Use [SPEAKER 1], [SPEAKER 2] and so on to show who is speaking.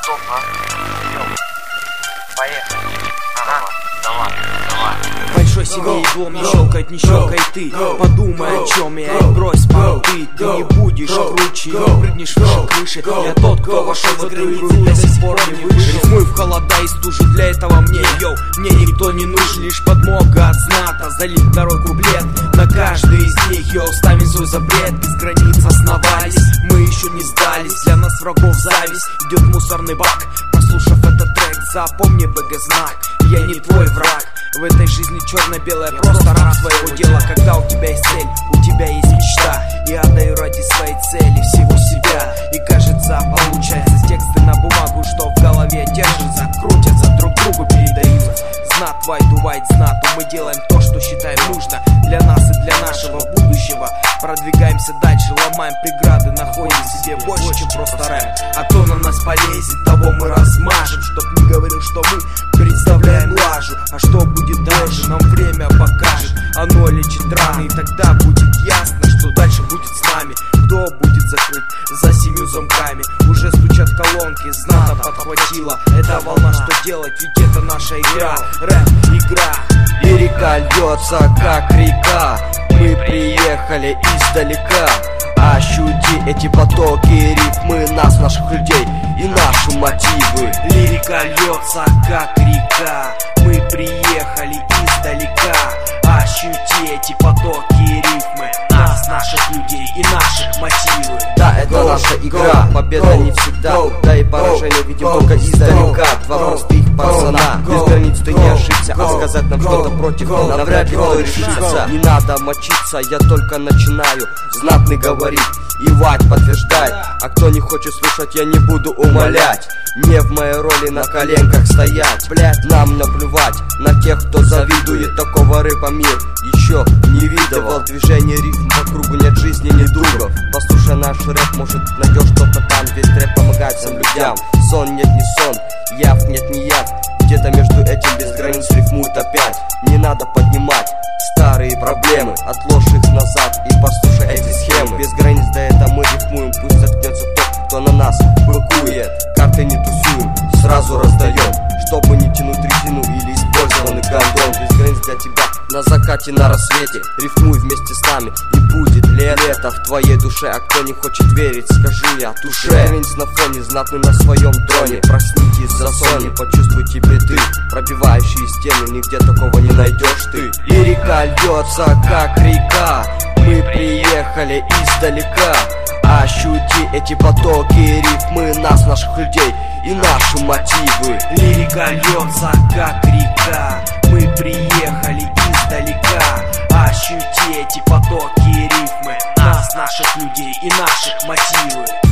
[SPEAKER 1] Готов, а? Идем. Поехали. Ага. Давай.
[SPEAKER 2] Большой семье дом, не щелкает, не щелкай ты. Подумай, о чем я, и брось понты. Ты не будешь круче, не прыгнешь выше крыши. Я тот, кто вошел за границу, до сих пор не вышел. Рифмуй в холода и стужи, для этого мне, мне никто не нужен, лишь подмога от зната. Залить второй куплет на каждый из них, ставим свой запрет. Без границ основались, мы еще не сдались. Для нас врагов зависть, идет мусорный бак. Послушав этот трек, запомни БГ-знак. Я не твой враг, в этой жизни черно-белое, просто раб своего дела. Когда у тебя есть цель, у тебя есть мечта. Я отдаю ради своей цели всего себя. И кажется, получается, тексты на бумагу, что в голове держится, крутятся, друг другу передают. Знат, white, знату, мы делаем то, что считаем нужно для нас и для нашего будущего. Продвигаемся дальше, ломаем преграды, находим в себе больше, чем просто рэп. А кто на нас полезет, того мы размажем. Чтоб не говорил, что мы представляем лажу. А что будет дальше, нам время покажет. Оно лечит раны, и тогда будет ясно, что дальше будет с нами. Кто будет закрыт за 7 замками. Уже стучат колонки, знато подхватила эта волна, что делать, ведь это наша игра. Рэп, игра.
[SPEAKER 3] И река льется, как река. Мы приехали издалека. Ощути эти потоки рифмы нас, наших людей и наши мотивы.
[SPEAKER 2] Лирика льется, как река. Мы приехали издалека. Ощути эти потоки рифмы нас, наших людей и наших мотивы.
[SPEAKER 3] Да, это наша игра, победа не всегда. Да и поражение видим только издалека. Два простых пацана, без границ ты не ошибся. А сказать нам что-то против, навряд ли кто решится. Не надо мочиться, я только начинаю. Знатный говорит, и Вать подтверждает. А кто не хочет слушать, я не буду умолять. Не в моей роли на коленках стоять. Блять, нам наплевать на тех, кто завидует. Такого рэпа мир еще не видывал. Движение рифм по кругу, нет жизни, ни дугов. Послушай наш рэп, может найдешь что-то там. Ведь рэп помогает всем людям. Сон нет, не сон, яв нет, не яв. Где-то между этим без границ рифмует опять. Не надо поднимать старые проблемы, отложь их назад и послушай эти схемы. Без границ до этого мы рифмуем, пусть заткнется тот, кто на нас быкует. Карты не тусуем, сразу раздаем, чтобы не тянуть резину или использованный гондон. Без границ для тебя на закате, на рассвете. Рифмуй вместе с нами, и будет лето в твоей душе. А кто не хочет верить, скажи я о душе. Без границ на фоне, знатный на своем троне. Проснитесь за сон, почувствуйте биты, пробивающие стены, нигде такого не найдешь ты. И река льется, как река. Мы приехали издалека. Ощути эти потоки рифмы нас, наших людей и наши мотивы.
[SPEAKER 2] Лирика льется, как река. Мы приехали издалека. Ощути эти потоки рифмы нас, наших людей и наших мотивы.